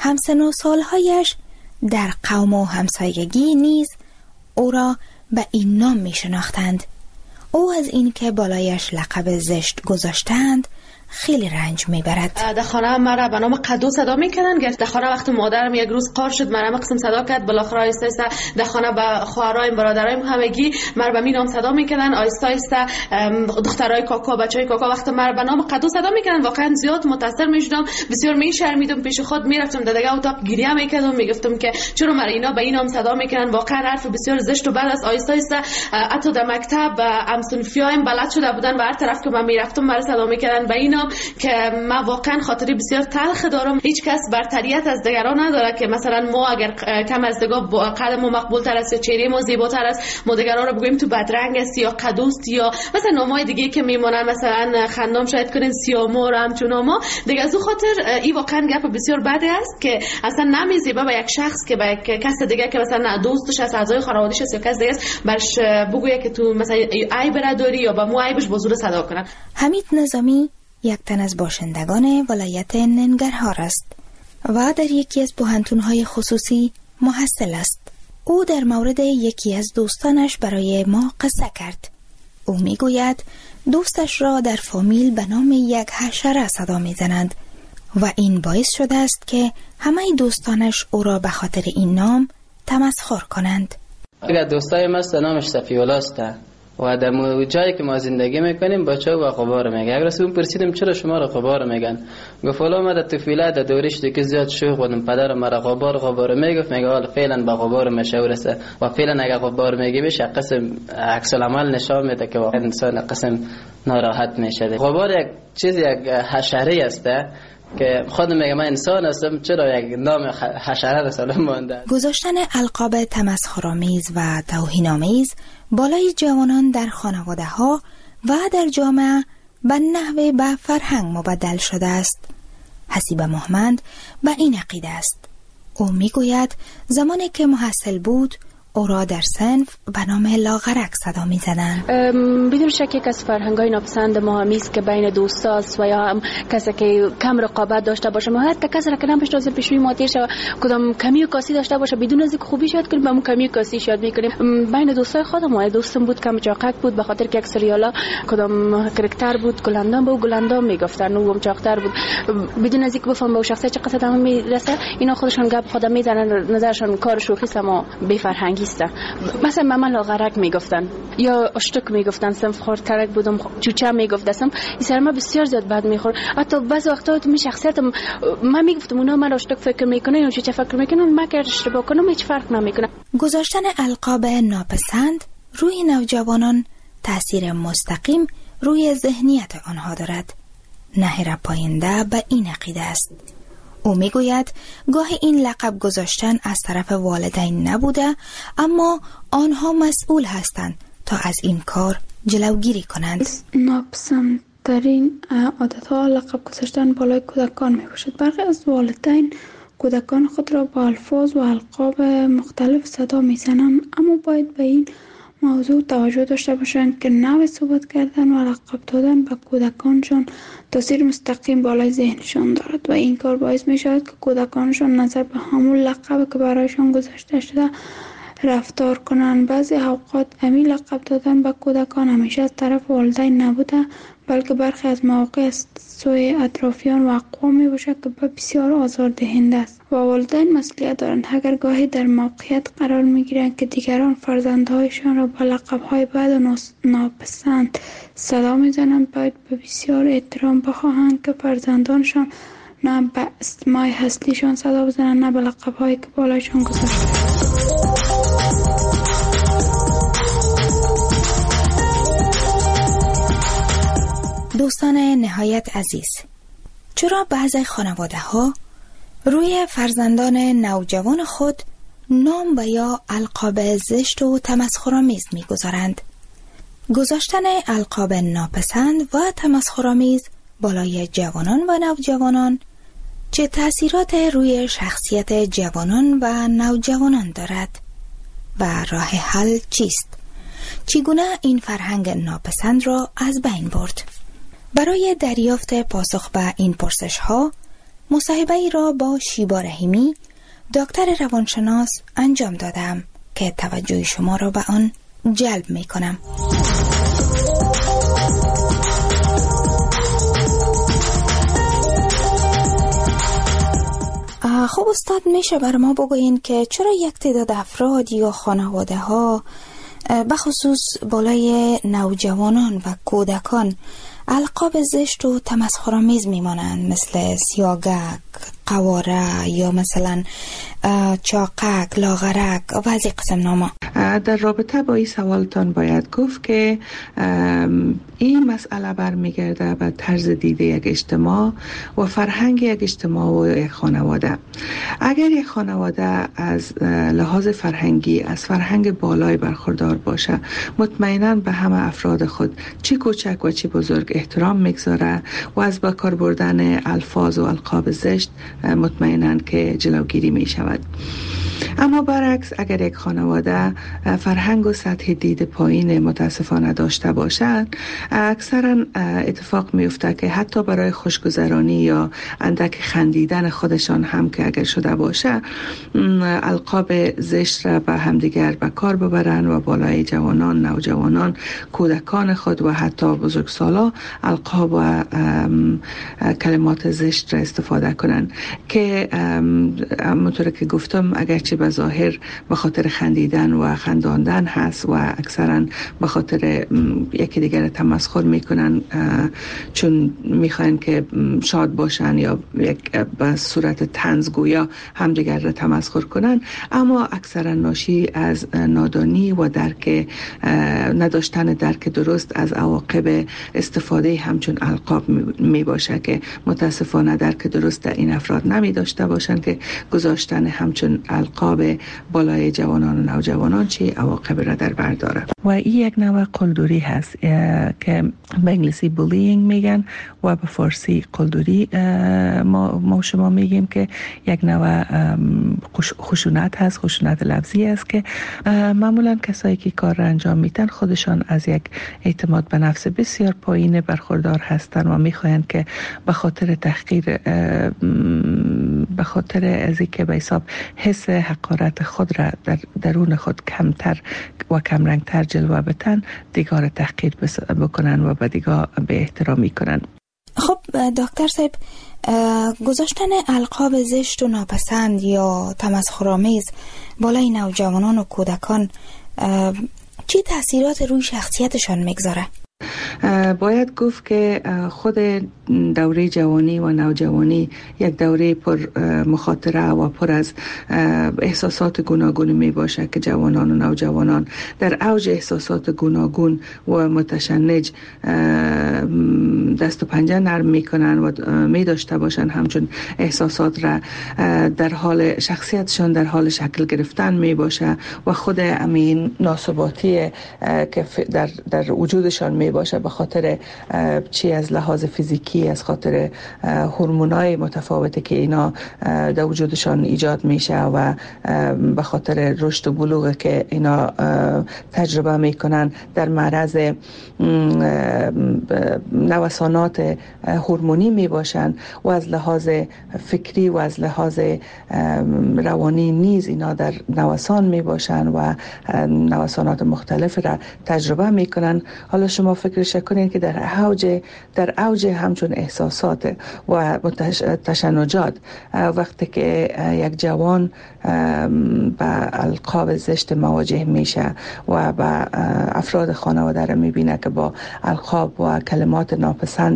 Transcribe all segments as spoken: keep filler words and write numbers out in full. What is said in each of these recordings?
همسن و سالهایش در قوم و همسایگی نیز او را به این نام می شناختند. او از این که بالایش لقب زشت گذاشتند خیلی رنج میبرد. در خانه مرا به نام قدو صدا میکنن. در خانه وقتی مادرم یک روز قار شد مرا قسم صدا کرد، بالاخره آیسته آیسته در خانه به خواهرایم برادرایم همگی مرا به می نام صدا میکنن. آیسته آیسته دخترای کاکا بچهای کاکا وقتی مرا به نام قدو صدا میکنن واقعا زیاد متاثر میشدم، بسیار میشرمیدم، پیش خود میرفتم در دیگه اتاق گریه میکردم، میگفتم که چرا مرا اینا به این نام صدا میکنن، واقعا حرف بسیار زشت و بد است. آیسته آیسته حتی در مکتب ام صنفیایم بلد شده بودن و هر طرف که من میرفتم مرا صدا میکردن به این که من واقعا خاطری بسیار تلخ دارم. هیچ کس برتریت از دیگران نداره که مثلا ما اگر کم از دیگه قد ما مقبول تر است یا چهره ما زیباتر است ما دیگران رو بگوییم تو بدرنگ است یا قدوست یا مثلا نامای دیگه که میمونن مثلا خندام شاید کنین سیامور همچون ما دیگه. از اون خاطر این واقعا گپ بسیار بده است که اصلا نمیزیبه به یک شخص که به یک کس دیگه که مثلا دوستش است، اعضای خانواده‌اش است یا کس دیگه است برش بگویه که تو مثلا عیب نداری یا به مو عیبش بزرگ صدا کنن. حمید نظامی یک تن از باشندگان ولایت ننگرهار است و در یکی از پوهنتون‌های خصوصی محصل است. او در مورد یکی از دوستانش برای ما قصه کرد. او میگوید دوستش را در فامیل به نام یک حشره صدا میزنند و این باعث شده است که همه دوستانش او را به خاطر این نام تمسخر کنند. اگر دوستای ما است نامش صفی‌الله است و در جایی که ما زندگی میکنیم بچه و غبار میگه. اگر اون پرسیدم چرا شما را غبار میگن، گفت والا ما در طفولیت در دورش دیگه زیاد شوخ بودم، پدرم مرا غبار غبار میگفت، میگه حالا فعلا با غبار مشهور است و فعلا اگر غبار میگه بشه قسم عکس العمل نشان میده که واقعا انسان قسم ناراحت میشه. غبار یک چیز یک حشره است که خودم میگم من انسان هستم، چرا یک نام حشره رساله مونده. گذاشتن القاب تمسخرآمیز و توهین‌آمیز بالای جوانان در خانواده ها و در جامعه به نحو به فرهنگ مبدل شده است. حسیب محمد به این عقیده است. او میگوید زمانی که محصل بود او را در صنف به نام لاغرک صدا می زدن. بدون شک یک از فرهنگ‌های ناپسند ما همیست که بین دوستاست و یا هم کسی که کم رقابت داشته باشه، ما حتی کسی را که نمی‌شناسیم پیشوی ما تیر شه کدام کمی و کاسی داشته باشه بدون از اینکه خوبیش یاد کنیم به اون کمی و کاسی یاد می‌کنیم. بین دوستای خودم ما دوستم بود کم چاقک بود به خاطر که یک سریالا کدام کاراکتر بود گلندام بود گلندام میگفتن اون چاقتر بود بدون از اینکه بفهم به شخصیت چقدر دم میرسه. اینا خودشون گپ خودم میزنن، نظرشون کار شوخی است اما بی فرهنگی است. مثلا ماما لاغرک میگفتن یا اشتک میگفتن، صنف خورد کرک بودم چوچه میگفتم. این سر ما بسیار زیاد بد میخورد. حتی بعضی وقتا تو می شخصیتم من میگفتم اونا من اشتک فکر میکنه یا چوچه فکر میکنه من که اشتباه کنم هیچ فرق نمیکنه. گذاشتن القاب ناپسند روی نوجوانان تاثیر مستقیم روی ذهنیت آنها دارد. نهر پاینده به این عقیده است. او میگوید گاهی این لقب گذاشتن از طرف والدین نبوده اما آنها مسئول هستند تا از این کار جلوگیری کنند. ناپسندترین عادت‌ها لقب گذاشتن بالای کودکان میباشد. برخی از والدین کودکان خود را با الفاظ و القاب مختلف صدا میزنند اما باید به این موضوع توجه داشته باشند که نوع صحبت کردن و لقب دادن به کودکانشان تاثیر مستقیم بالای ذهنشان دارد و این کار باعث می شود که کودکانشان نظر به همون لقب که برایشان گذاشته شده رفتار کنند. بعضی اوقات همین لقب دادن به کودکان همیشه از طرف والدین نبوده بلکه برخی از مواقع از سوی اطرافیان و اقوام می باشد که بسیار آزاردهنده است و والدین مسئولیت دارند. اگر گاهی در موقعیت قرار می گیرند که دیگران فرزندهایشان را با لقب‌های بد و ناپسند صدا می زنند باید به بسیار احترام بخواهند که فرزندانشان نه به اسمای هستیشان صدا بزنند نه به لقب‌هایی که بالایشان گذاشته. دوستان نهایت عزیز، چرا بعضی خانواده ها روی فرزندان نوجوان خود نام و یا القاب زشت و تمسخرآمیز می‌گذارند؟ گذاشتن القاب ناپسند و تمسخرآمیز بالای جوانان و نوجوانان چه تأثیرات روی شخصیت جوانان و نوجوانان دارد و راه حل چیست؟ چگونه این فرهنگ ناپسند را از بین برد؟ برای دریافت پاسخ به این پرسش ها مصاحبه ای را با شیبا رحیمی دکتر روانشناس انجام دادم که توجه شما را به آن جلب می کنم. خب استاد، میشه بر ما بگوین که چرا یک تعداد افراد یا خانواده ها بخصوص بالای نوجوانان و کودکان القاب زشت و تمسخرآمیز میمانند، مثل سیاگک، قواره یا مثلا چاقک، لاغرک و از این قسم نامه؟ در رابطه با این سوالتان باید گفت که این مسئله برمیگرده به طرز دیده یک اجتماع و فرهنگ یک اجتماع و یک خانواده. اگر یک خانواده از لحاظ فرهنگی از فرهنگ بالای برخوردار باشه، مطمئناً به همه افراد خود چی کوچک و چی بزرگ احترام میگذاره و از با کار بردن الفاظ و القاب زشت مطمئناً که جلوگیری می شود. اما برعکس، اگر یک خانواده فرهنگ و سطح دید پایین متاسفانه داشته باشد، اکثرا اتفاق میفته که حتی برای خوشگذرانی یا اندک خندیدن خودشان هم که اگر شده باشه، القاب زشت را به همدیگر به کار ببرن و بالای جوانان، نوجوانان، کودکان خود و حتی بزرگسالا القاب و کلمات زشت را استفاده کنن که همونطور که گفتم اگرچه به ظاهر به خاطر خندیدن و خنداندن هست و اکثرا به خاطر یکی دیگر تمسخر میکنن چون میخواین که شاد باشن یا یک به صورت طنزگویا هم دیگر را تمسخر کنن، اما اکثرا ناشی از نادانی و درک نداشتن درک درست از عواقب استفاده همچون القاب می باشه که متاسفانه درک درست در این افراد نمی داشته باشن که گذاشتن همچون القاب بالای جوانان و نوجوانان چی عواقب را در بر داره. و این یک نوع قلدری هست که به انگلیسی بولینگ میگن و به فارسی قلدری ما, ما شما میگیم که یک نوع خشونت هست، خشونت لفظی است که معمولا کسایی که کار را انجام میدن خودشان از یک اعتماد به نفس بسیار پایین برخوردار هستند و میخواین که به خاطر تحقیر به خاطر از اینکه به حساب حس حقارت خود را در درون خود کمتر و کمرنگتر جلوه بدن، دیگر تحقیر بکنن و به دیگر به احترامی کنن. خب دکتر صاحب، گذاشتن القاب زشت و ناپسند یا تمسخرآمیز بالای نوجوانان و کودکان چی تأثیرات روی شخصیتشان میگذاره؟ باید گفت که خود دوره جوانی و نوجوانی یک دوره پر مخاطره و پر از احساسات گوناگون می باشه که جوانان و نوجوانان در اوج احساسات گوناگون و متشنج دست و پنجه نرم می کنن و می داشته باشن همچون احساسات را در حال شخصیتشان در حال شکل گرفتن می باشه و خود امین ناسباتی که در, در وجودشان می باشه به خاطر چی از لحاظ فیزیکی، از خاطر هورمونای متفاوتی که اینا در وجودشان ایجاد میشه و به خاطر رشد و بلوغ که اینا تجربه میکنن در معرض نوسانات هورمونی میباشن و از لحاظ فکری و از لحاظ روانی نیز اینا در نوسان میباشن و نوسانات مختلف را تجربه میکنن. حالا شما فکرش کنین که در اوج در اوج همچون احساسات و تشنجات وقتی که یک جوان با القاب زشت مواجه میشه و با افراد خانواده را میبینه که با القاب و کلمات ناپسند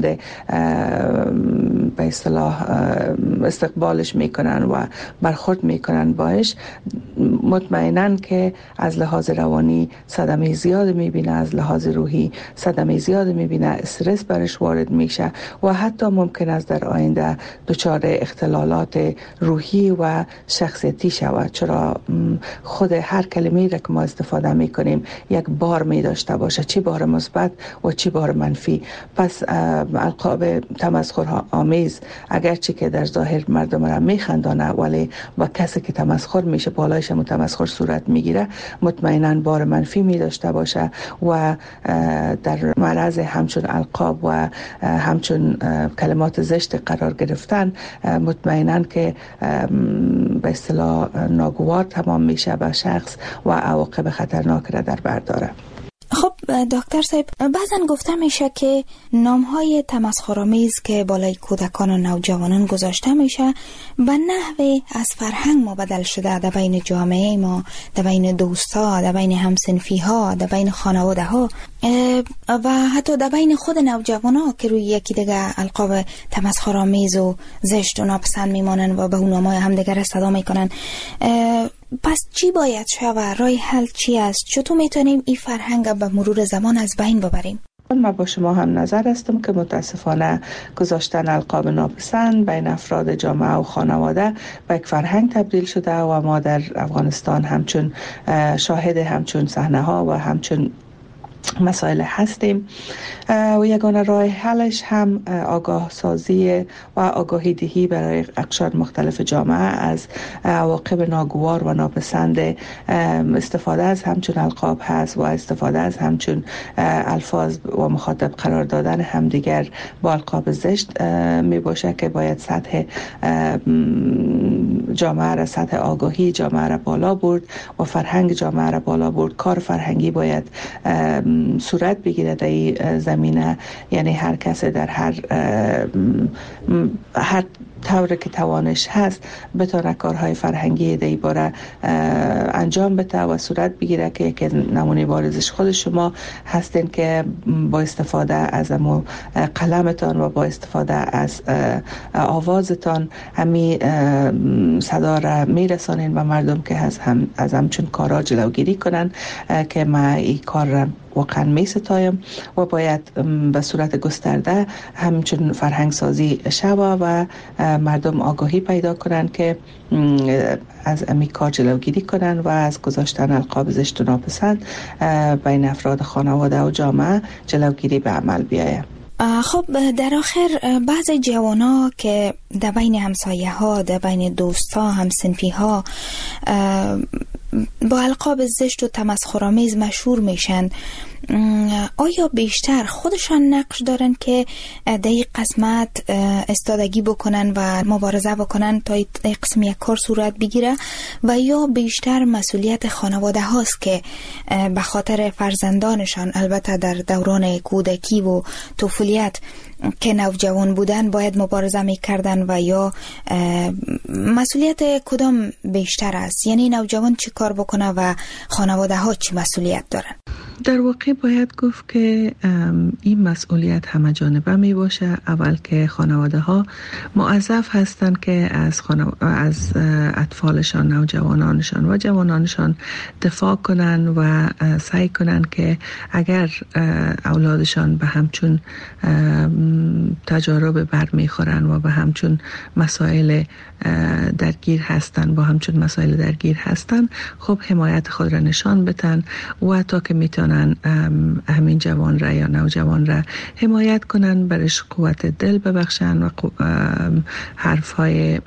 به اصطلاح استقبالش میکنن و برخورد میکنن باش، مطمئنن که از لحاظ روانی صدمه زیاد میبینه، از لحاظ روحی صدمه زیاد میبینه، استرس برش وارد میشه و حتی ممکن است در آینده دچار اختلالات روحی و شخصیتی شود، چرا خود هر کلمه‌ای را که ما استفاده میکنیم یک بار می داشته باشه، چی بار مثبت و چی بار منفی. پس القاب تمسخر آمیز اگرچه که در ظاهر مردم را میخندانه ولی با کسی که تمسخر میشه بالایش متمسخر صورت میگیره، مطمئنا بار منفی می داشته باشه و در در معرض همچون القاب و همچون کلمات زشت قرار گرفتن، مطمئناً که به اصطلاح ناگوار تمام میشه به شخص و عواقب خطرناک را در بر داره. خب دکتر صاحب، بعضن گفته میشه که نامهای تمسخرآمیز که بالای کودکان و نوجوانان گذاشته میشه به نحوی از فرهنگ ما بدل شده در بین جامعه ما، در بین دوستا، در بین همسنفی ها، در بین خانواده ها و حتی در بین خود نوجوان ها که روی یکی دیگه القاب تمسخرآمیز و زشت و ناپسند میمانن و به اون نامهای همدیگر صدا میکنن. پس چی باید شود؟ راه حل چی است؟ چطور میتونیم این فرهنگ به مرور زمان از بین ببریم؟ من با شما هم نظر هستم که متاسفانه گذاشتن القاب ناپسند بین افراد جامعه و خانواده به یک فرهنگ تبدیل شده و ما در افغانستان همچون شاهد همچون صحنه ها و همچون مسائل هستیم و یگانه راه حلش هم آگاه سازی و آگاهی دهی برای اقشار مختلف جامعه از عواقب ناگوار و ناپسند استفاده از همچون القاب هست و استفاده از همچون الفاظ و مخاطب قرار دادن همدیگر با القاب زشت می باشه که باید سطح جامعه را، سطح آگاهی جامعه را بالا برد و فرهنگ جامعه را بالا برد. کار فرهنگی باید صورت بگیره در این زمینه، یعنی هر کس در هر هر طوری که توانش هست بتونه کارهای فرهنگی در این باره انجام بده و صورت بگیره که یک نمونه بارزش خود شما هستین که با استفاده از امو قلمتان و با استفاده از آوازتان همی صدا را میرسانین به مردم که از هم از همچون کارا جلوگیری کنن که ما این کار را واقعا می ستایم و باید به صورت گسترده همچون فرهنگ سازی شوه و مردم آگاهی پیدا کنن که از امی کار جلوگیری کنن و از گذاشتن القاب زشت و ناپسند بین افراد خانواده و جامعه جلوگیری به عمل بیاید. خب در آخر بعضی جوانا که در بین همسایه ها، در بین دوستا، همسنفی ها با القاب زشت و تمسخرآمیز مشهور میشن، آیا بیشتر خودشان نقش دارن که در این قسمت استادگی بکنن و مبارزه بکنن تا این قسم یک کار صورت بگیره و یا بیشتر مسئولیت خانواده هاست که به خاطر فرزندانشان، البته در دوران کودکی و طفولیت که نوجوان بودن، باید مبارزه میکردن و یا مسئولیت کدام بیشتر است؟ یعنی نوجوان چی کار بکنه و خانواده ها چی مسئولیت دارن؟ در واقع باید گفت که این مسئولیت همه جانبه می باشه. اول که خانواده ها موظف هستند که از, خانو... از اطفالشان، نوجوانانشان و جوانانشان دفاع کنن و سعی کنن که اگر اولادشان به همچون تجارب برمیخورن و به همچون مسائل درگیر هستن با همچون مسائل درگیر هستن خب حمایت خود را نشان بدن و تا که میتونن همین جوان را یا نوجوان را حمایت کنن، برش قوت دل ببخشن و حرف های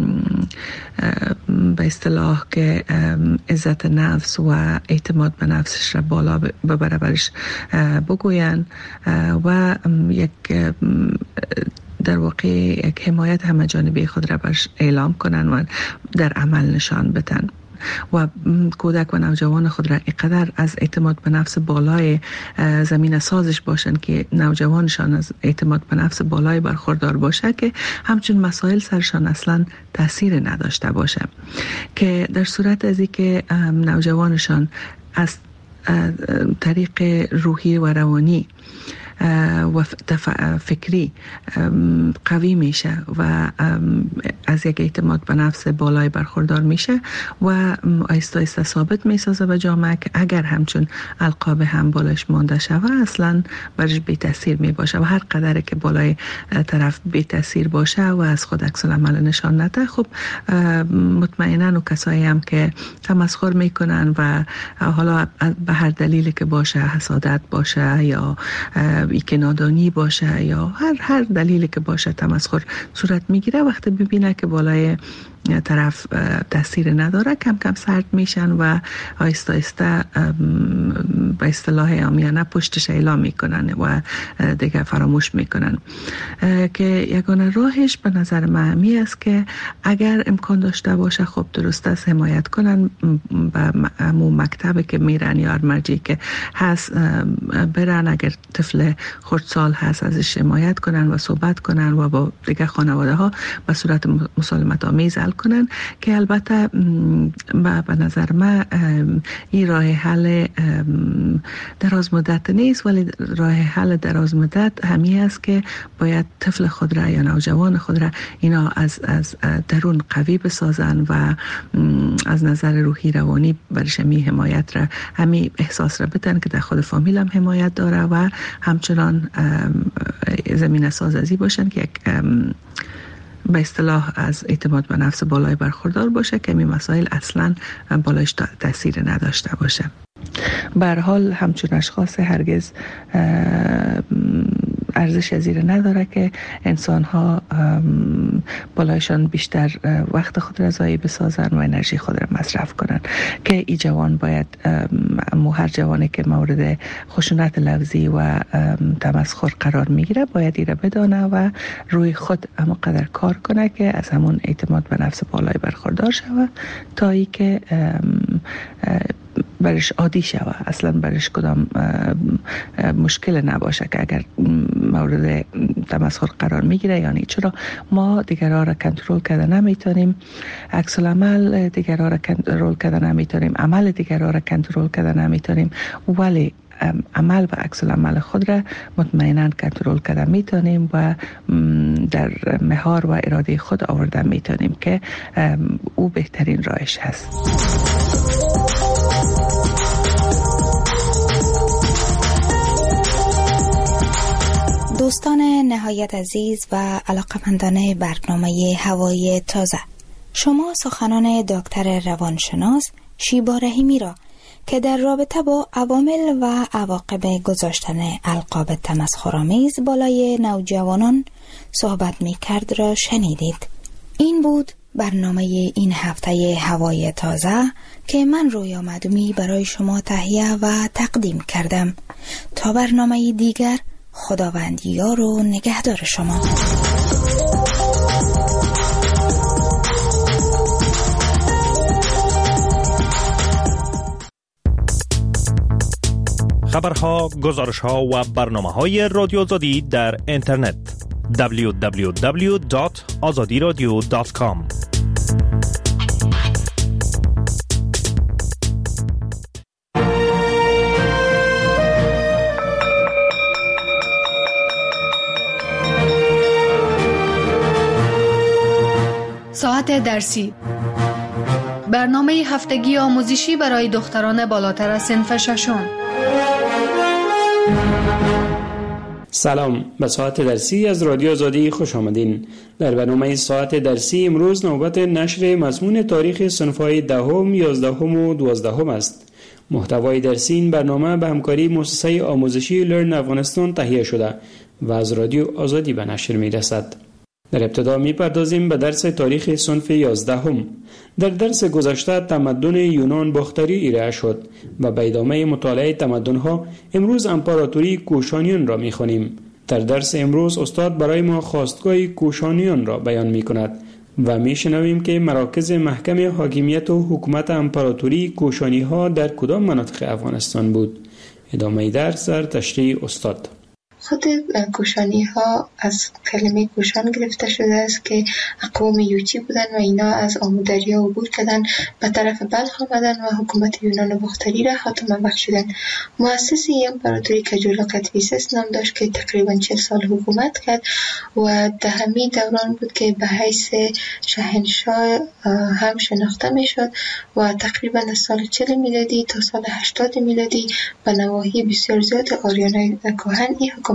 به اصطلاح که عزت نفس و اعتماد به نفسش را بالا ببره برش بگوین و یک در واقع یک حمایت همه جانبه خود را برش اعلام کنن و در عمل نشان بدن و کودک و نوجوان خود را اینقدر از اعتماد به نفس بالای زمین سازش باشن که نوجوانشان از اعتماد به نفس بالای برخوردار باشه که همچون مسائل سرشان اصلا تاثیر نداشته باشه، که در صورت از اینکه نوجوانشان از طریق روحی و روانی و فکری قوی میشه و از یک اعتماد به نفس بالای برخوردار میشه و آیسته آیسته ثابت میسازه به جامعه که اگر همچون القاب هم بالایش مانده شوه اصلا برش بی تاثیر میباشه و هر قدر که بالای طرف بی تاثیر باشه و از خود عکس العمل نشان نده، خب مطمئنا و کسایی هم که تمسخر میکنن و حالا به هر دلیلی که باشه، حسادت باشه یا ای که نادانی باشه یا هر هر دلیلی که باشه تمسخر صورت میگیره، وقتی ببینه که بالای طرف تاثیر نداره، کم کم سرد میشن و آهسته آهسته به اصطلاح عامیانه پشتش اعلام میکنن و دیگه فراموش میکنن. که یگانه راهش به نظر من همی است که اگر امکان داشته باشه خب درست است حمایت کنن، به همون مکتبی که میرن یا مرجعی که هست برن، اگر طفل خردسال هست ازش حمایت کنن و صحبت کنن و با دیگه خانواده ها به صورت مسالمت آمیز حل کنن. که البته به نظر من این راه حل دراز مدت نیست، ولی راه حل دراز مدت همی است که باید طفل خود را یا نوجوان خود را اینا از از درون قوی بسازن و از نظر روحی روانی برش می حمایت را همی احساس را بدن که در خود فامیل هم حمایت داره و همچنان زمین سازی باشن که یک به اصطلاح از اعتماد به نفس بالای برخوردار باشه که این مسائل اصلا بالایش تاثیر نداشته باشه. به هر حال همچون اشخاص هرگز ارزش زیر نداره که انسان ها بالایشان بیشتر وقت خود را ضایع بسازن و انرژی خود را مصرف کنن. که ای جوان باید مو هر جوانی که مورد خشونت لفظی و تمسخر قرار میگیره باید ایره بدانه و روی خود اما قدر کار کنه که از همون اعتماد به نفس بالای برخوردار شوه تا ای که برش عادی شوه، اصلا برش کدام مشکل نباشه که اگر مورد تمسخر قرار میگیره. یعنی چرا ما دیگرها را کنترل کرده نمیتونیم، عکس العمل دیگرها را کنترل کرده نمیتونیم، عمل دیگرها را کنترل کرده نمیتونیم، ولی عمل و عکس العمل خود را مطمئنا کنترل کرده میتونیم و در مهار و اراده خود آورده میتونیم که او بهترین راهش هست. دوستان نهایت عزیز و علاقمندان برنامه هوای تازه، شما سخنان دکتر روانشناس شیبا رحیمی را که در رابطه با عوامل و عواقب گذاشتن القاب تمسخرآمیز بالای نوجوانان صحبت می کرد را شنیدید. این بود برنامه این هفته هوای تازه که من رویا مدومی برای شما تهیه و تقدیم کردم. تا برنامه دیگر، خداوند یار و نگهدار شما. خبرها، گزارشها و برنامه‌های رادیو آزادی در اینترنت دبلیو دبلیو دبلیو دات آزادی رادیو دات کام. ساعت درسی، برنامه هفتگی آموزشی برای دختران بالاتر از صنف ششم. سلام، به ساعت درسی از رادیو آزادی خوش آمدین. در برنامه ساعت درسی امروز نوبت نشر مضمون تاریخ صنف‌های دهم، یازدهم و دوازدهم است. محتوای درسی این برنامه به همکاری مؤسسه آموزشی لرن افغانستان تهیه شده و از رادیو آزادی به نشر می رسد. در ابتدا می پردازیم به درس تاریخ صنف یازدهم. در درس گذشته تمدن یونان باختری ارائه شد و به ادامه مطالعه تمدن‌ها امروز امپراتوری کوشانیان را می خوانیم. در درس امروز استاد برای ما خواستگاه کوشانیان را بیان می کند و می شنویم که مراکز محکم حاکمیت و حکومت امپراتوری کوشانی ها در کدام مناطق افغانستان بود. ادامه درس در تشریح استاد. خود کوشانی ها از کلمه کوشان گرفته شده است که اقوام یوچی بودن و اینا از آمودریا عبور کردن به طرف بلخ آمدن و حکومت یونان باختری را خاتمه بخشیدن. مؤسس این امپراتوری کجولا کتویسس نام داشت که تقریبا چهل سال حکومت کرد و در همین دوران بود که به حیث شاهنشاه هم شناخته می شد و تقریبا از سال چهل میلادی تا سال هشتاد میلادی به نواحی بسیار زیاد آریانای کهن این حکومت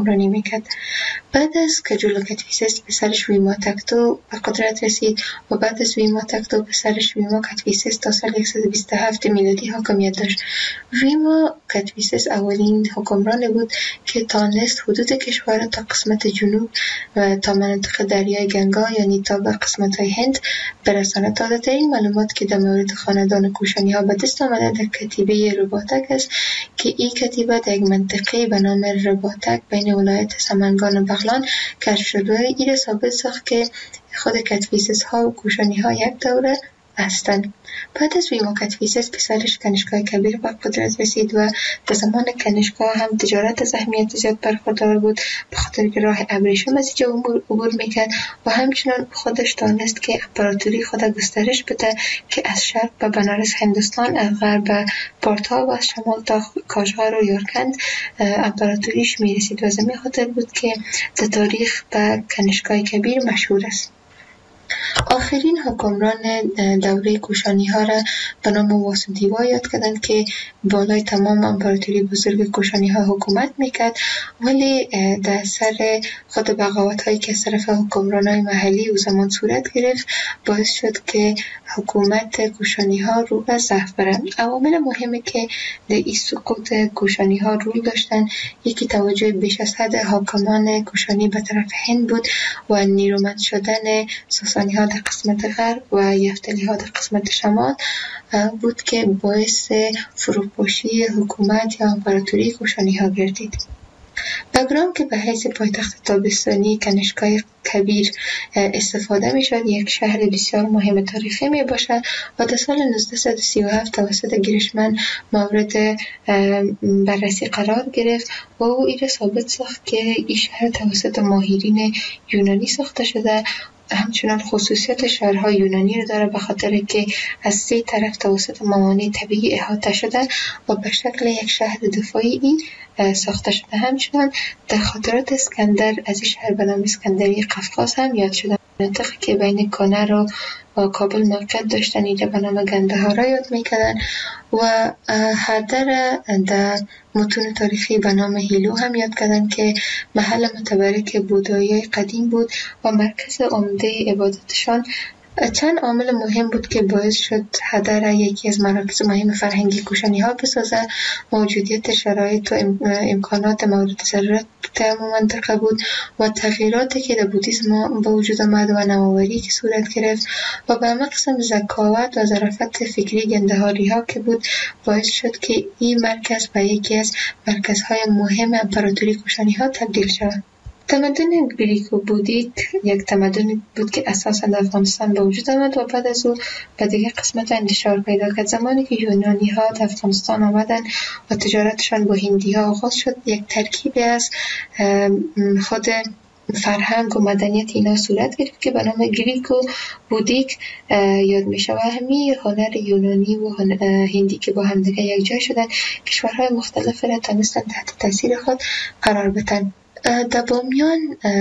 حکمرانی میکرد. بعد از کجولا کتویسس پسرش ویما تکتو به قدرت رسید و بعد از ویما تکتو پسرش ویما کتویسس تا سال صد و بیست و هفت میلادی حاکمیت داشت. ویما کتویسس اولین حکمران بود که تانست حدود کشور تا قسمت جنوب و تا مناطق دریای گنگا یعنی تا به قسمت های هند برساند. تازه ترین معلومات که در مورد خاندان کوشانی ها به دست آمده در کتیبه رباطک است که این کتیبه در یک منطقه به نام رباطک بین ولایت سمنگان و بغلان کشف شد و این ثابت ساخت که خود کتویسس ها و کوشانی ها یک دوره هستند. بعد از ویما کتویسس پسرش کنیشکای کبیر به قدرت رسید و در زمان کنیشکا هم تجارت از اهمیت زیاد برخوردار بود به خاطر که راه ابریشم از اینجا عبور میکرد و همچنان خودش دانست که امپراتوری خود گسترش بده که از شرق به بنارس هندوستان، از غرب به پارتا و از شمال تا کاشغر و یارکند امپراتوریش میرسید و از همین خاطر بود که در تاریخ به کنیشکای کبیر مشهور است. آخرین حکمران دوره کوشانی ها را به نام واسودیوا یاد کردند که بالای تمام امپراتوری بزرگ کوشانی ها حکومت میکرد، ولی در اثر خود بغاوت هایی که از طرف حکمران های محلی او زمان صورت گرفت باعث شد که حکومت کوشانی ها رو به ضعف برند. عوامل مهمی که در این سقوط کوشانی ها رول داشتند یکی توجه بیش از حد حاکمان کوشانی به طرف هند بود و نیرومند شدن ساسانی ها در قسمت غرب و یفتلی ها در قسمت شمال بود که باعث فروپاشی حکومت یا امپراتوری کوشانی ها گردید. بگرام که به حیث پایتخت تابستانی کنیشکای کبیر استفاده می شد یک شهر بسیار مهم تاریخی می باشد و در سال نوزده سی و هفت توسط گیرشمن مورد بررسی قرار گرفت و او این ثابت ساخت که این شهر توسط ماهرین یونانی ساخته شده. همچنان خصوصیت شهرهای یونانی رو داره به خاطر که از سه طرف توسط موانع طبیعی احاطه شده و به شکل یک شهر دفاعی ساخته شده. همچنان در خاطرات اسکندر از این شهر به نام اسکندری قفقاز هم یاد شده. منطقه که بین کانر و کابل موقعیت داشتن اینجا به نام گندهار را یاد میکردن و هردر در متون تاریخی به نام هیلو هم یاد کردن که محل متبرک بودایی قدیم بود و مرکز عمده عبادتشان. چند عامل مهم بود که باعث شد هدر یکی از مراکز مهم فرهنگی کوشانی ها بسازه. موجودیت شرایط و امکانات مورد ضرورت در منطقه بود و تغییراتی که در بودیسم به وجود آمد و نوآوری که صورت گرفت و به همه قسم ذکاوت و ظرافت فکری گندهاری ها که بود باعث شد که این مرکز به یکی از مرکزهای مهم امپراتوری کوشانی ها تبدیل شد. تمدن گریکو بودیک یک تمدن بود که اساساً در افغانستان به وجود آمد و بعد از او به دیگه قسمت انتشار پیدا کرد. زمانی که یونانی ها در افغانستان آمدن و تجارتشان با هندی ها آغاز شد یک ترکیب از خود فرهنگ و مدنیت اینا صورت گرفت که به نام گریکو بودیک یاد می شود. همین هنر یونانی و هندی که با هم دیگه یک جای شدن کشورهای مختلف را تونستن تحت تاثیر خود قرار بدن. در بامیان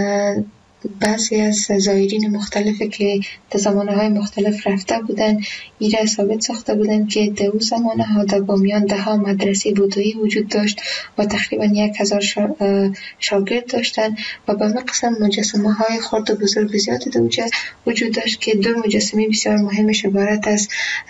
بعضی از زایرین مختلفی که در زمانهای مختلف رفته بودن ایره ثابت ساخته بودن که در اون زمانها در بامیان ده ها مدرسه بودایی وجود داشت و تقریبا یک هزار شاگرد داشتن و به مقصد مجسمه های خرد و بزرگ زیادی در اونجا وجود داشت که دو مجسمه بسیار مهمش عبارت از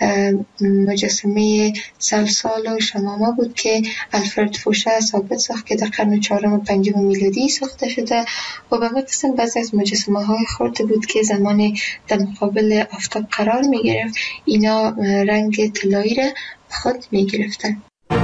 مجسمه سلسال و شمامه بود که الفرد فوشه ثابت ساخت که در قرن چهارم و پنجم میلادی ساخته شده و به مقصد بعضی از مجسمه های خرد بود که زمان در مقابل آفتاب قرار می گرفت اینا رنگ طلایی را خود می گرفتن.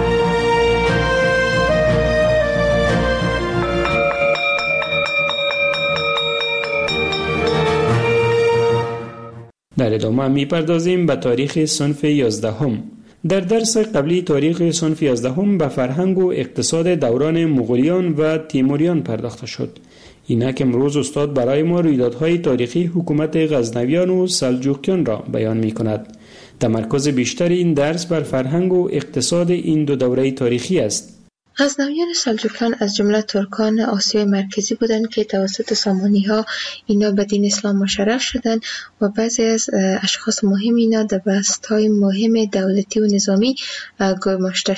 در ادامه می پردازیم به تاریخ صنف یازدهم. در درس قبلی تاریخ صنف یازدهم به فرهنگ و اقتصاد دوران مغولیان و تیموریان پرداخته شد. اینا که امروز استاد برای ما رویدادهای تاریخی حکومت غزنویان و سلجوقیان را بیان می کند. تمرکز بیشتر این درس بر فرهنگ و اقتصاد این دو دوره تاریخی است. غزنویان سلجوقیان از جمله ترکان آسیای مرکزی بودند که توسط سامانی ها اینا به دین اسلام مشرف شدند و بعضی از اشخاص مهم اینا در بست های مهم دولتی و نظامی گماشته شد.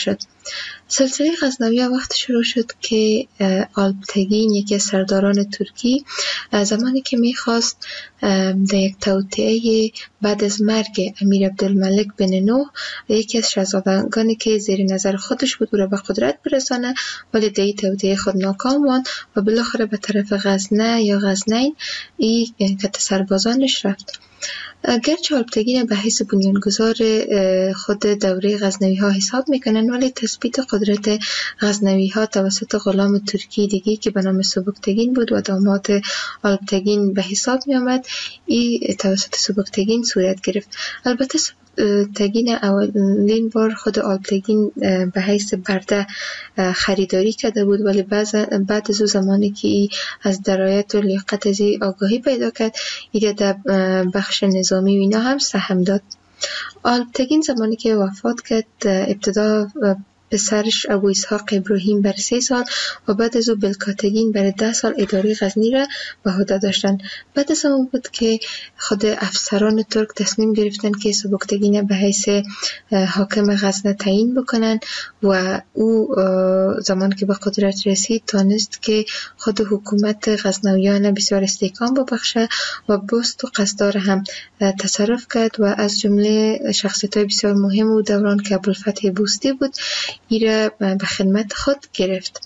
سلسله غزنوی وقت شروع شد که آلپتگین یکی از سرداران ترکی زمانی که میخواست در یک توطئه بعد از مرگ امیر عبدالملک بن نوح یکی از شاهزادگانی که زیر نظر خودش بود او را به قدرت برسانه، ولی در این توطئه خود ناکام ماند و بالاخره به طرف غزنه یا غزنین این کت سربازانش رفت. گرچه آلپتگین به حیث بنیانگذار خود دوره غزنوی ها حساب میکنن، ولی تثبیت قدرت غزنوی ها توسط غلام ترکی دیگی که به نام سبکتگین بود و داماد آلپتگین به حساب می آمد، این توسط سبکتگین صورت گرفت. البته تگین اولین بار خود آلپتگین به حیث برده خریداری کرده بود، ولی بعد از او زمانی که از درایت و لیاقت از آگاهی پیدا کرد، ایده در بخش نظامی و اینا هم سهم داد. آلپتگین زمانی که وفات کرد ابتدا پسرش ابو اسحاق ابراهیم بر سه سال و بعد از او بلکاتگین بر ده سال اداره غزنی را به عهده داشتن. بعد از اون بود که خود افسران ترک تصمیم گرفتن که سبکتگین به حیث حاکم غزنه تعیین بکنن و او زمان که به قدرت رسید تانست که خود حکومت غزنویان بسیار استحکام ببخشه و بست و قصدار هم تصرف کرد و از جمله شخصیت‌های بسیار مهم او دوران که ابوالفتح بوستی بود ایره به خدمت خود گرفت.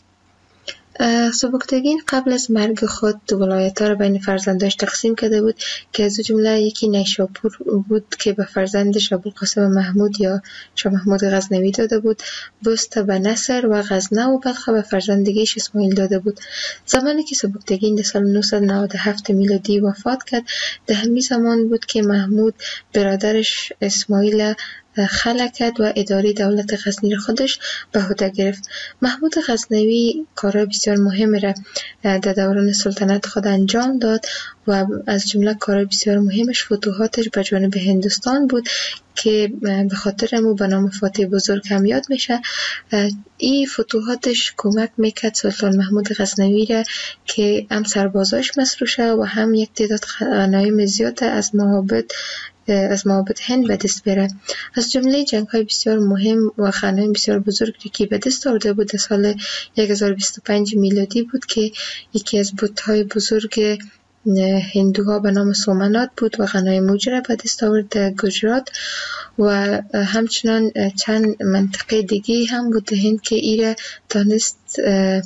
سبکتگین قبل از مرگ خود ولایت‌ها را بین فرزنداش تقسیم کرده بود که از جمله یکی نیشاپور بود که به فرزندش ابوالقاسم محمود یا شاه محمود غزنوی داده بود، بست به نصر و غزنه و بلخ به فرزندگیش اسماعیل داده بود. زمانی که سبکتگین در سال نهصد و نود و هفت میلادی وفات کرد، در همین زمان بود که محمود برادرش اسماعیل خلع کرد و اداره دولت غزنی را خودش به عهده گرفت. محمود غزنوی کارهای بسیار مهم را در دوران سلطنت خود انجام داد و از جمله کارهای بسیار مهمش فتوحاتش به جانب هندوستان بود که به خاطر امو به نام فاتح بزرگ هم یاد میشه. این فتوحاتش کمک میکرد سلطان محمود غزنوی را که هم سربازاش مصروف شه و هم یک تعداد غنایم زیاد از معابد از معابد هند به دست بره. از جمله جنگ های بسیار مهم و غنایم بسیار بزرگی که به دست آورده بود در سال هزار و بیست و پنج میلادی بود که یکی از بت‌های بزرگ هندوها به نام سومنات بود و غنایم موجه را به دست آورد در گجرات و همچنان چند منطقه دیگه هم بود در هند که ایره دانست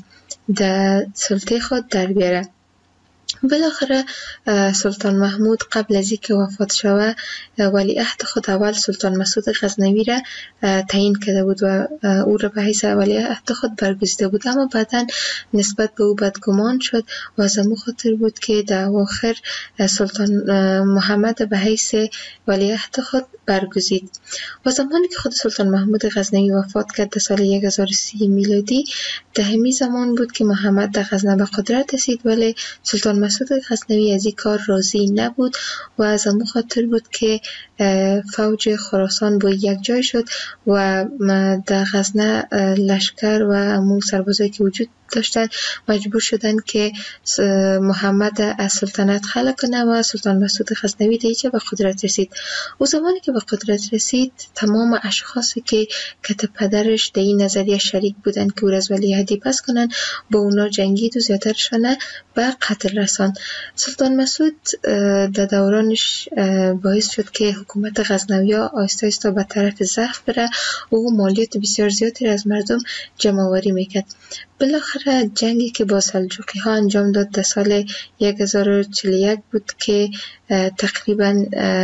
در سلطه خود در بیاره. بالاخره سلطان محمود قبل از اینکه وفات شوه ولیعهد خود اول سلطان مسعود غزنوی را تعیین کرده بود و او را به حیث ولیعهد خود برگزیده بود، اما بعدا نسبت به او بدگمان شد و از همون خاطر بود که در اواخر سلطان محمد به حیث ولیعهد خود برگزید. و زمانی که خود سلطان محمود غزنوی وفات کرد در سال هزار و سی میلادی، در همین زمان بود که محمد در غزنه به قدرت رسید، ولی سلطان مسعود غزنوی از این کار راضی نبود و از همون خاطر بود که فوج خراسان با یک جای شد و در غزنه لشکر و همون سربازایی که وجود داشتن مجبور شدن که محمد از سلطنت خلع کنه و سلطان مسعود غزنوی دیگه به قدرت رسید. او زمانی که به قدرت رسید تمام اشخاصی که کت پدرش در این نظریه شریک بودن که او را از ولیعهدی پس کنن با اونا جنگید و زیادترشان به قتل رسان. سلطان مسعود در دورانش باعث شد که حکومت غزنوی‌ها آهسته آهسته به طرف ضعف بره و او مالیات بسیار زیادی از مردم جمع آوری میکرد. بالاخره جنگی که با سلجوقی ها انجام داد در سال هزار و چهل و یک بود که تقریبا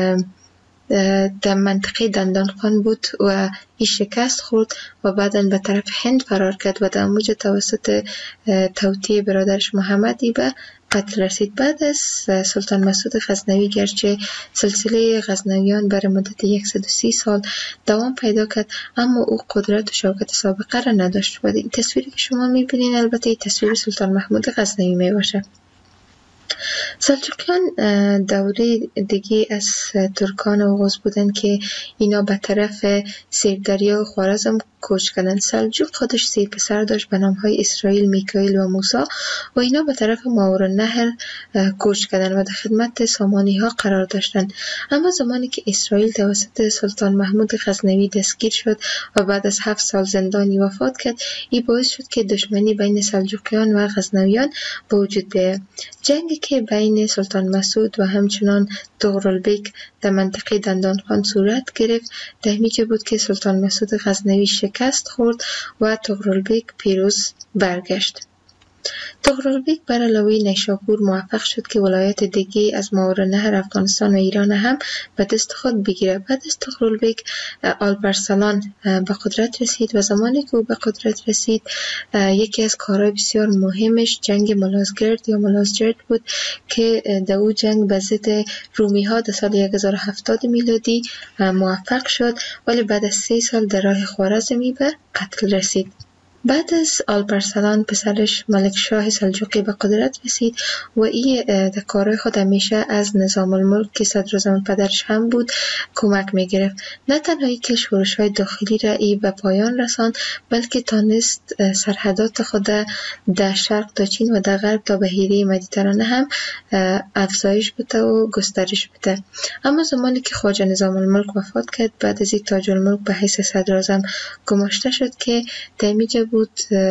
در منطقه دندانقان بود و این شکست خورد و بعداً به طرف هند فرار کرد و در موج توسط توطئه برادرش محمدی به قتل رسید. بعد از سلطان مسعود غزنوی گرچه سلسله غزنویان برای مدت صد و سی سال دوام پیدا کرد، اما او قدرت و شوکت سابقه را نداشت و این تصویری که شما میبینین البته این تصویر سلطان محمود غزنوی میباشه. سلجوقیان دوره دیگه از ترکان اوغوز بودن که اینا به طرف سیردریا و خوارزم کوچ کردند. سلجوق خودش سه پسر داشت به نام های اسرائیل، میکائیل و موسی و اینا به طرف ماوراءالنهر کوچ کردند و در خدمت سامانی ها قرار داشتند. اما زمانی که اسرائیل توسط سلطان محمود غزنوی دستگیر شد و بعد از هفت سال زندانی وفات کرد، این باعث شد که دشمنی بین سلجوقیان و غزنویان به وجود بیاید. جنگی که بین سلطان مسعود و همچنان طغرلبک در منطقه دندانخان صورت گرفت، در اینجا بود که سلطان مسعود غزنوی شکست خورد و طغرلبک پیروز برگشت. طغرلبک بر علاوه نیشابور موفق شد که ولایت دیگه از ماوراءالنهر افغانستان و ایران هم به دست خود بگیره. بعد از طغرلبک آلپارسلان به قدرت رسید و زمانی که او به قدرت رسید یکی از کارهای بسیار مهمش جنگ ملازگرد یا ملازجرد بود که در او جنگ به ضد رومی ها در سال هزار و هفتاد میلادی موفق شد، ولی بعد از سه سال در راه خوارزمی به قتل رسید. بعد از آلپارسلان پسرش ملک شاه سلجوقی به قدرت رسید و این در کارهای خود همیشه از نظام الملک که صدراعظم پدرش هم بود کمک میگرفت. نه تنها که شورش های داخلی را ای به پایان رساند، بلکه تانست سرحدات خود در شرق تا چین و در غرب تا بحیره مدیترانه هم افزایش بده و گسترش بده. اما زمانی که خواجه نظام الملک وفات کرد، بعد از این تاج الملک به حیث صدراعظم گماشته شد که در بود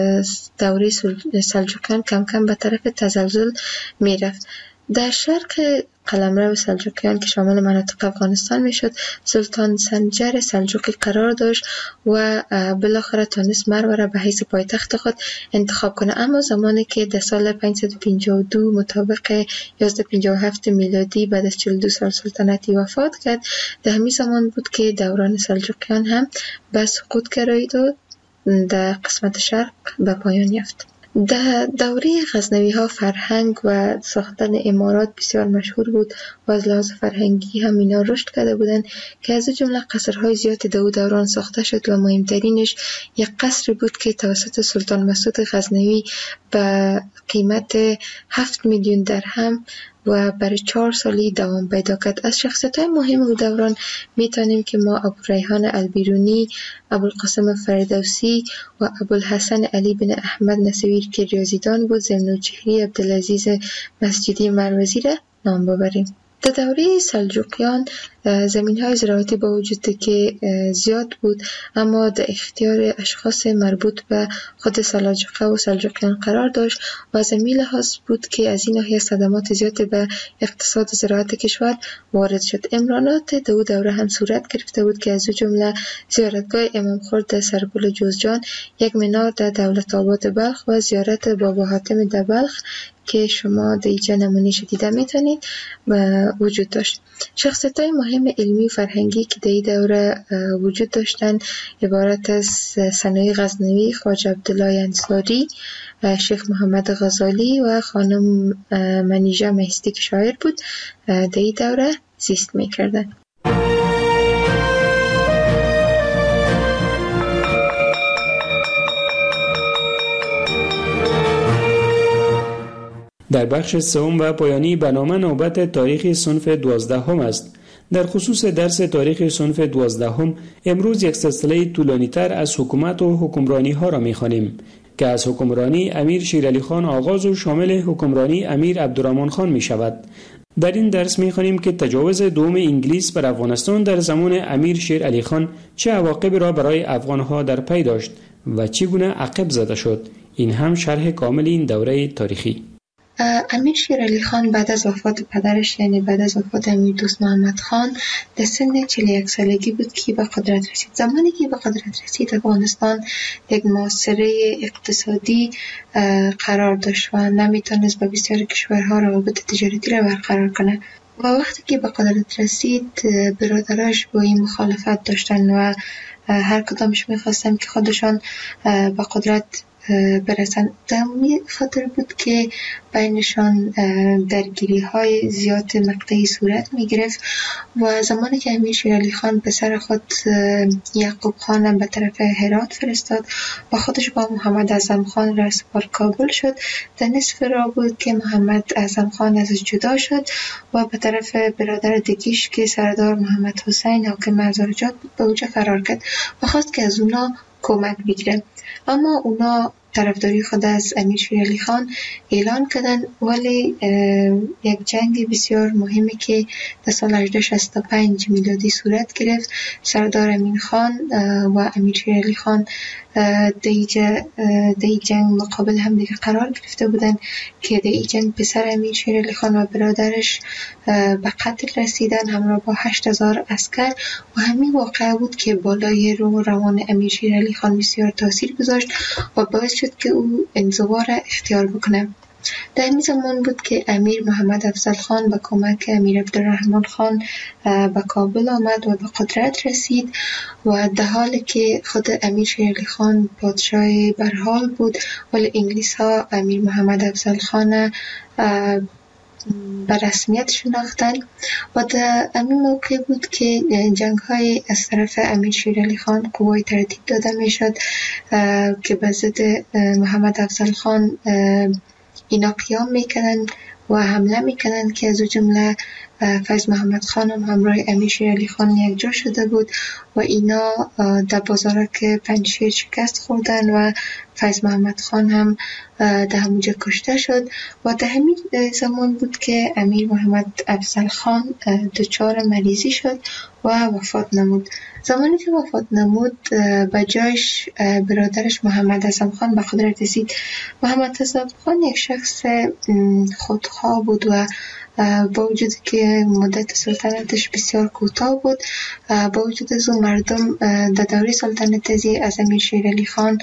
دوره سلجوقیان کم کم به طرف تزلزل می رفت. در شرق قلمرو سلجوقیان که شامل مناطق افغانستان می شد، سلطان سنجر سلجوقی قرار داشت و بالاخره تانست مرو را به حیث پایتخت خود انتخاب کنه. اما زمانی که در سال پانصد و پنجاه و دو مطابق یازده پنجاه و هفت میلادی بعد از چهل و دو سال سلطنتی وفات کرد، در همین زمان بود که دوران سلجوقیان هم به سقوط گرایید و در قسمت شرق به پایان یافت. در دوره غزنوی ها فرهنگ و ساختن امارات بسیار مشهور بود و از لحاظ فرهنگی هم اینا رشد کرده بودند که از جمله قصرهای زیاد در دوران ساخته شد و مهمترینش یک قصر بود که توسط سلطان مسعود غزنوی به قیمت هفت میلیون درهم و برای چهار سالی دوام پیدا کرد. از شخصیت‌های مهم او دوران میتونیم که ما ابوریحان البیرونی، ابوالقاسم فردوسی و ابوالحسن علی بن احمد نصیر که ریاضیدان بود، ضمنوچهری عبدالعزیز مسجدی مروزی را نام ببریم. در دوره سلجوقیان زمین‌های زراعتی با وجود که زیاد بود، اما در اختیار اشخاص مربوط به خود سلاجقه و سلجوقیان قرار داشت و از این لحاظ بود که از این ناحیه صدمات زیاد به اقتصاد زراعت کشور وارد شد. امرانات در او دوره هم صورت گرفته بود که از جمله زیارتگاه امام خرد در سرپل جوزجان، یک منار در دولت آباد بلخ و زیارت بابا حاتم در بلخ که شما در اینجا نمونه‌اش دیده میتونید وجود داشت. شخصیت‌های مهم علمی و فرهنگی که در این دوره وجود داشتن عبارت از ثنایی غزنوی، خواجه عبدالله انصاری، شیخ محمد غزالی و خانم منیژه مهستی که شاعر بود در این دوره زیست میکردن. در بخش سوم و پایانی برنامه نوبت تاریخ صنف دوازدهم است. در خصوص درس تاریخ صنف دوازدهم امروز یک سلسله طولانی‌تر از حکومت و حکمرانی ها را می‌خوانیم که از حکمرانی امیر شیر علی خان آغاز و شامل حکمرانی امیر عبدالرحمن خان می شود. در این درس می‌خوانیم که تجاوز دوم انگلیس بر افغانستان در زمان امیر شیر علی خان چه عواقبی را برای افغان‌ها در پی داشت و چگونه عقب زده شد. این هم شرح کامل این دوره تاریخی. امیر شیر علی خان بعد از وفات پدرش، یعنی بعد از وفات امیر دوست محمد خان، در سن چهل و یک سالگی بود که به قدرت رسید. زمانی که به قدرت رسید افغانستان یک محاصره اقتصادی قرار داشت و نمیتونست با بسیار کشورها روابط تجارتی را برقرار کنه و وقتی که به قدرت رسید برادراش با این مخالفت داشتن و هر کدامش میخواستن که خودشان به قدرت برسن. دمی خاطر بود که بینشان درگیری های زیاد مقطعی صورت می گرفت و زمانی که امیر شیر علی خان پسر خود یعقوب خان به طرف هرات فرستاد و خودش با محمد اعظم خان را سپار کابل شد، در نصف راه بود که محمد اعظم خان ازش جدا شد و به طرف برادر دیگیش که سردار محمد حسین حاکم مزارجات بود به اوجه فرار کرد و خواست که از اونا کمک بگیره. اما اونا طرفداری خود از امیر شیر علی خان اعلان کردن، ولی یک جنگ بسیار مهمی که در سال هجده شصت و پنج میلادی صورت گرفت، سردار امین خان و امیر شیر علی خان در این جنگ مقابل هم دیگه قرار گرفته بودن که در این جنگ پسر امیر شیر علی خان و برادرش به قتل رسیدن همراه با هشت هزار عسکر و همین واقعه بود که بالای رو روان امیر شیر علی خان بسیار تاثیر گذاشت و باعث شد که او انزوا را اختیار بکنه. در این زمان بود که امیر محمد افضل خان با کمک امیر عبدالرحمن خان به کابل آمد و به قدرت رسید و در حالی که خود امیر شیر علی خان پادشاه برحال بود، ولی انگلیس ها امیر محمد افضل خان به رسمیت شناختن و در همین موقع بود که جنگ های از طرف امیر شیر علی خان قوای تردید داده می شد که به ضد محمد افضل خان اینا قیام میکنن و حمله میکنن که از جمله فیض محمد خان هم همراه امیر شیر علی خان یک جا شده بود و اینا در بازارک پنجشیر شکست خوردن و فیض محمد خان هم در همونجا کشته شد و در همین زمان بود که امیر محمد افضل خان دچار مریضی شد و وفات نمود. زمانی که وفات نمود به جایش برادرش محمد اعظم خان به قدرت رسید. محمد اعظم خان یک شخص خودخواه بود و با وجود که مدت سلطنتش بسیار کوتاه بود، با وجود از اون مردم در دوره سلطنت از امیر شیر علی خان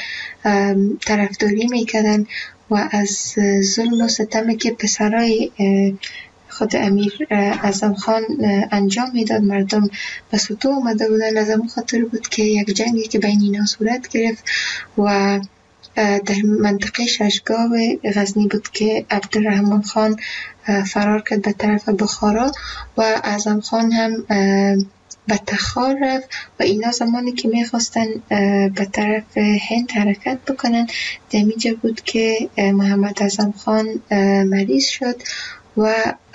طرفداری میکردن و از ظلم و ستمی که پسرای خود امیر اعظم خان انجام میداد مردم به سطوح آمده بودن. از اون خاطر بود که یک جنگی که بین اینا صورت گرفت و در منطقه ششگاه غزنی بود که عبدالرحمن خان فرار کرد به طرف بخارا و اعظم خان هم به تخار رفت و اینا زمانی که میخواستن به طرف هند حرکت بکنن در اینجا بود که محمد اعظم خان مریض شد و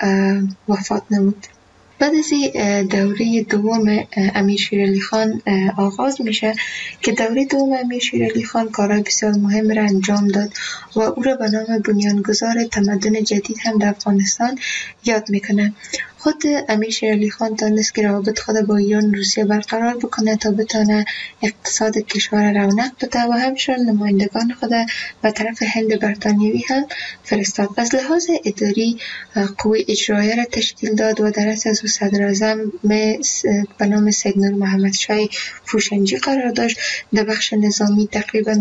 وفات نمود. بعد از دوره دوم امیر شیر علی خان آغاز میشه که دوره دوم امیر شیر علی خان کارهای بسیار مهم را انجام داد و او را به نام بنیانگذار تمدن جدید هم در افغانستان یاد میکنه. خود امیر شیر علی خان دانست که روابط خود با ایران روسیه برقرار بکنه تا بتونه اقتصاد کشور رونق بده و همچنین نمایندگان خود به طرف هند برطانیوی هم فرستاد. از لحاظ اداری قوه اجرایه را تشکیل داد و در از او صدراعظم به نام سید نور محمد شاه فروشنجی قرار داشت. در بخش نظامی تقریبا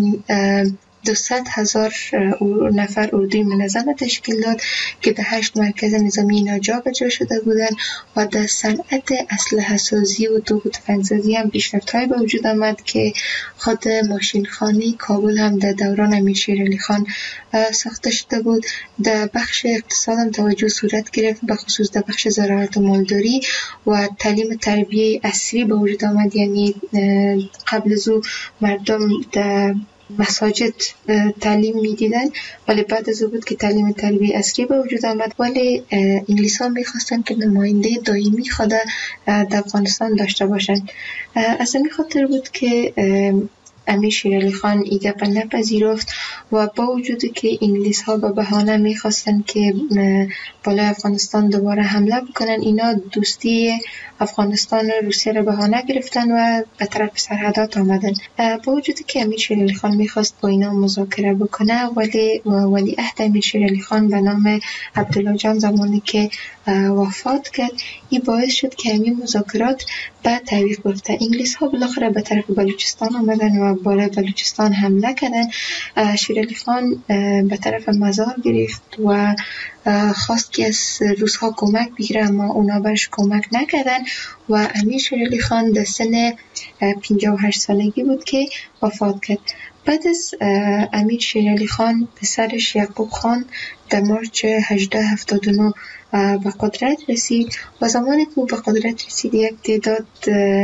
دویست هزار نفر اردوی منظم تشکیل داد که در هشت مرکز نظامی اینا جا به جا شده بودند و در صنعت اسلحه سازی و توپ و تفنگ‌سازی هم پیشرفت‌های به وجود آمد که خود ماشینخانه کابل هم در دوران امیر شیر علی خان ساخته شده بود. در بخش اقتصاد هم توجه صورت گرفت، به خصوص در بخش زراعت و مالداری و تعلیم تربیه عصری به وجود آمد. یعنی قبل از او مردم در مساجد تعلیم میدیدن ولی بعد از او بود که تعلیم تربیه عصری به وجود آمد. ولی انگلیس ها میخواستن که نماینده دائمی خود در افغانستان داشته باشن. از همین خاطر بود که امیر شیر علی خان این گپ نپذیرفت و با وجودی که انگلیس ها به بهانه میخواستن که بالای افغانستان دوباره حمله بکنن، اینا دوستی افغانستان و روسیه را بهانه گرفتن و به طرف سرحدات آمدن. با وجودی که امیر شیر علی خان میخواست با اینا مذاکره بکنه ولی ولی عهد امیر شیر علی خان به نام عبدالله جان زمانی که وفات کرد، این باعث شد که همین مذاکرات به تعویق بیفته. انگلیس ها بالاخره به طرف بلوچستان آمدن و بالای بلوچستان حمله کردن. شیر علی خان به طرف مزار گرفت و خواست که از روس ها کمک بگیره اما اونا برش کمک نکردن و امیر شیر علی خان در سن پنجاه و هشت سالگی بود که وفات کرد. بعد از امیر شیر علی خان پسرش یعقوب خان در مارچ هجده هفتاد و نه به قدرت رسید و زمانی که به قدرت رسید یک تعداد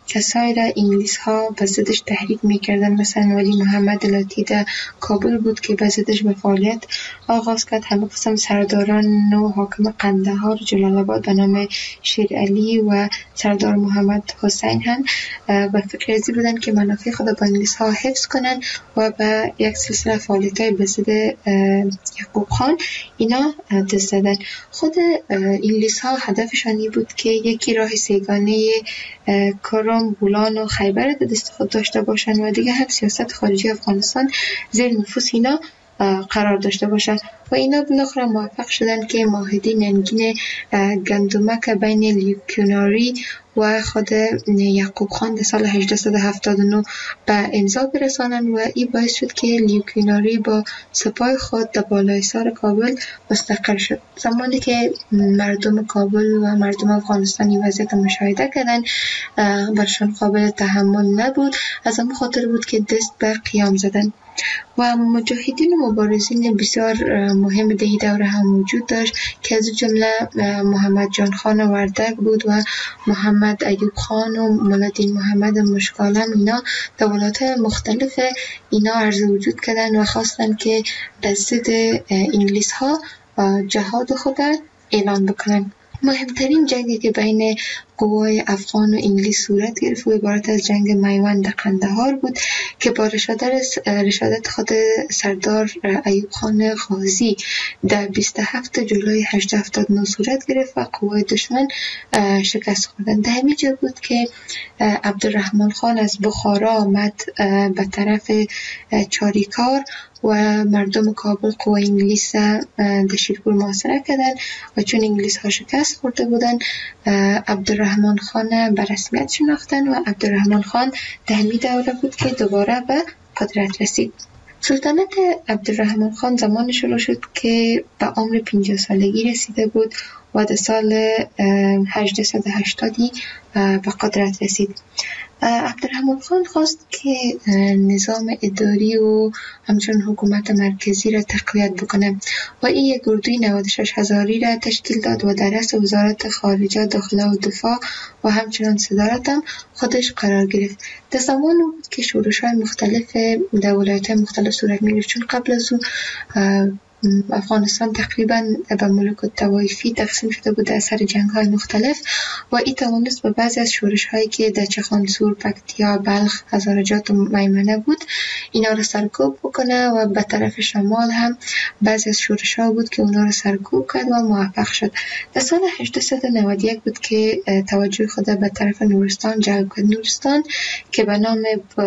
کسایی را انگلیس ها به ضدش تحریک میکردن. مثلا ولی محمد لاتی در کابل بود که به ضدش به فعالیت آغاز کرد. همه قسم سرداران و حاکم قندهار، جلال آباد به نام شیر علی و سردار محمد حسین هم به فکر ازی بودن که منافع خود با انگلیس ها حفظ کنن و به یک سلسله فعالیت های به ضد یعقوب خان اینا دست زدن. خود انگلیس ها هدفشان بود که یکی راه سیگانه کرم، بولان و خیبر در دست خود داشته باشند و دیگه هم سیاست خارجی افغانستان زیر نفوذ اینا قرار داشته باشند و اینا بالاخره موفق شدن که معاهده ننگین گندمک بین لیوکیناری و خود یعقوب خان در سال هجده هفتاد و نه به امضا برسانند و این باعث شد که لیوکیناری با سپاه خود در بالای سر کابل مستقر شد. زمانی که مردم کابل و مردم افغانستان این وضعیت مشاهده کردن برشان قابل تحمل نبود. از همون خاطر بود که دست به قیام زدن و مجاهدین و مبارزین بسیار مهم در این دوره هم وجود داشت که از جمله محمد جان خان وردک بود و محمد ایوب خان و مولادین محمد مشکالم. اینا در ولایات مختلف اینا عرض وجود کردن و خواستن که به ضد انگلیس ها جهاد خود اعلان بکنن. مهمترین جنگی که بین قوای افغان و انگلیس صورت گرفت و عبارت از جنگ میوند قندهار بود که با رشادت خود سردار ایوب خان غازی در بیست و هفتم جولای هجده هفتاد و نه صورت گرفت و قوای دشمن شکست خوردند. در همین جا بود که عبدالرحمن خان از بخارا آمد به طرف چاریکار و مردم کابل قوای انگلیس در شیرپور محاصره کردند و چون انگلیس ها شکست خورده بودند عبدالرحمن خان به رسمیت شناختن و عبدالرحمن خان در همین دوره بود که دوباره به قدرت رسید. سلطنت عبدالرحمن خان زمان شروع شد که به عمر پنجاه سالگی رسیده بود و در سال هجده هشتادی به قدرت رسید. عبدالرحمن خان خواست که نظام اداری و همچنین حکومت مرکزی را تقویت بکنه و این یک گروه نود و شش هزاری را تشکیل داد و در رأس وزارت خارجه، داخله و دفاع و همچنین صدارت هم خودش قرار گرفت. در زمان بود که شورش‌های مختلف در ولایت‌های مختلف صورت می‌گرفت، چون قبل از او افغانستان تقریبا به ملوک الطوایفی تقسیم شده بود در سر جنگ‌های مختلف و این توانست به بعضی از شورش‌هایی که در چخانسور، پکتیا، بلخ، هزارجات و میمنه بود اینا رو سرکوب بکنه و به طرف شمال هم بعضی از شورش‌ها بود که اونا رو سرکوب کرد و موفق شد. در سال هجده و نود و یک بود که توجه خود به طرف نورستان جلب کرد. نورستان که به نام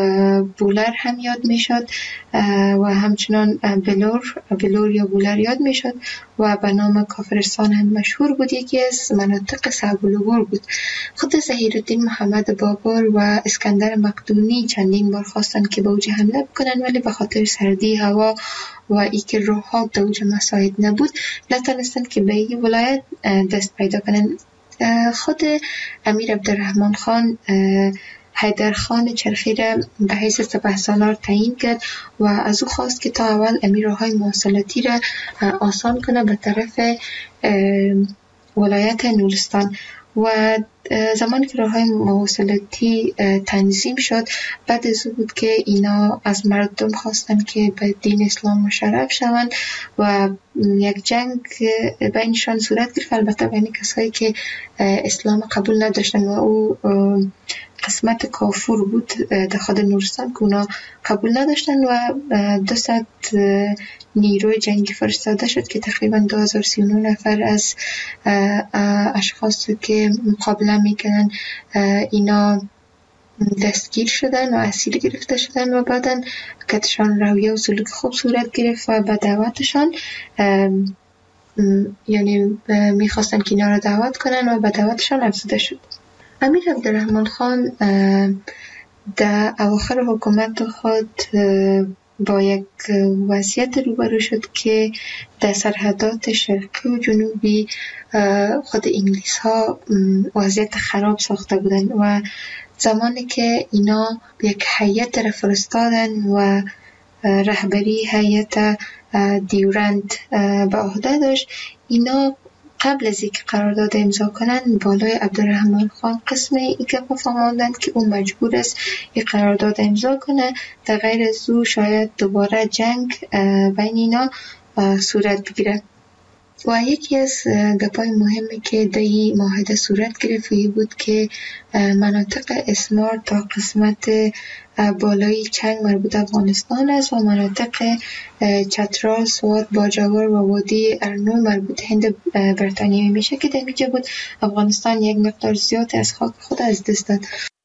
بولر هم یاد میشد و همچنان بلور بلور یا بولر یاد میشد و به نام کافرستان هم مشهور بود. یکی از مناطق صعب العبور بود. خود ظهیرالدین محمد بابر و اسکندر مقدونی چندین بار خواستن که به اوج حمله بکنن ولی به خاطر سردی هوا و ای که روحات در اوج مساعد نبود نتونستن که به این ولایت دست پیدا کنن. خود امیر عبدالرحمن خان حیدر خان چرخی را به حیث سپهسالار تعیین کرد و از او خواست که تا اول امیرهای مواصلاتی را آسان کنه به طرف ولایت نورستان و زمانی که راه‌های مواصلاتی تنظیم شد بعد از او بود که اینا از مردم خواستن که به دین اسلام مشرف شوند و یک جنگ بینشان صورت گرفت، البته بین کسایی که اسلام قبول نداشتن و او قسمت کافور بود در خود نورستان که اونا قبول نداشتن و دو صد نیروی جنگی فرستاده شد که تقریبا دو هزار و سی و نه نفر از اشخاصی که مقابله میکنن اینا دستگیر شدن و اسیر گرفته شدن و بعدن کتشان رویه و سلوک خوب صورت گرفت و به دعوتشان یعنی میخواستن که اینا رو دعوت کنن و به دعوتشان افزوده شد. امیر عبدالرحمن خان در اواخر حکومت خود با یک وضعیت روبرو شد که در سرحدات شرقی و جنوبی خود انگلیس ها وضعیت خراب ساخته بودن و زمانی که اینا یک هیئت را فرستادن و رهبری هیئت دیورند به عهده داشت، اینا قبل از اینکه قرارداد امضا کنند بالای عبدالرحمن خان قسم این گپ فهماندند که او مجبور است این قرارداد امضا کنه، در غیر از او شاید دوباره جنگ بین اینا صورت بگیره. و یکی از گپای مهمی که در این معاهده صورت گرفت بود که مناطق اسمار تا قسمت بالای چنگ مربوط افغانستان است و مناطق چترال، سوات، باجاور و وادی ارنو مربوط هند بریتانیایی میشه که در اینجا بود افغانستان یک مقدار زیاد از خاک خود از دست داد.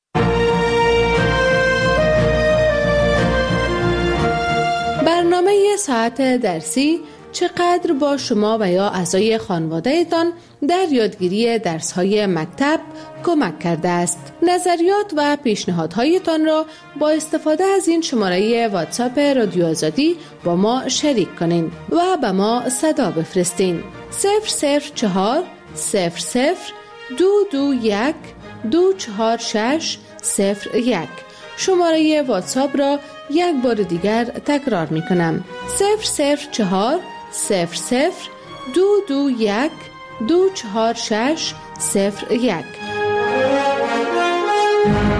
برنامه ساعت درسی چقدر با شما و یا اعضای خانواده تان در یادگیری درس‌های مکتب کمک کرده است. نظریات و پیشنهادهایتان را با استفاده از این شماره واتساپ رادیو آزادی با ما شریک کنین و به ما صدا بفرستین. صفر صفر چهار صفر صفر دو دو یک دو چهار شش صفر یک. شماره واتساپ را یک بار دیگر تکرار می کنم. صفر صفر چهار صفر صفر دو دو یک دو چهار شش صفر یک.